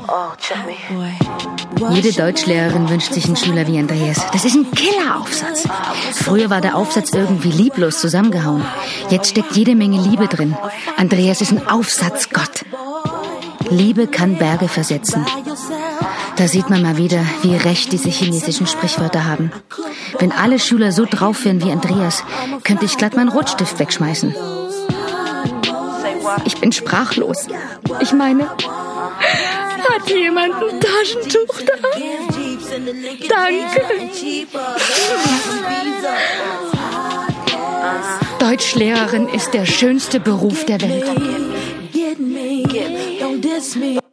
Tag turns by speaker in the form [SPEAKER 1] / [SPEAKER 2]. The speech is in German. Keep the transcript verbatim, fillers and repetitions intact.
[SPEAKER 1] Jede Deutschlehrerin wünscht sich einen Schüler wie Andreas. Das ist ein Killer-Aufsatz. Früher war der Aufsatz irgendwie lieblos zusammengehauen. Jetzt steckt jede Menge Liebe drin. Andreas ist ein Aufsatzgott. Liebe kann Berge versetzen. Da sieht man mal wieder, wie recht diese chinesischen Sprichwörter haben. Wenn alle Schüler so drauf wären wie Andreas, könnte ich glatt meinen Rotstift wegschmeißen. Ich bin sprachlos. Ich meine, hat jemand ein Taschentuch da? Danke. Deutschlehrerin ist der schönste Beruf der Welt.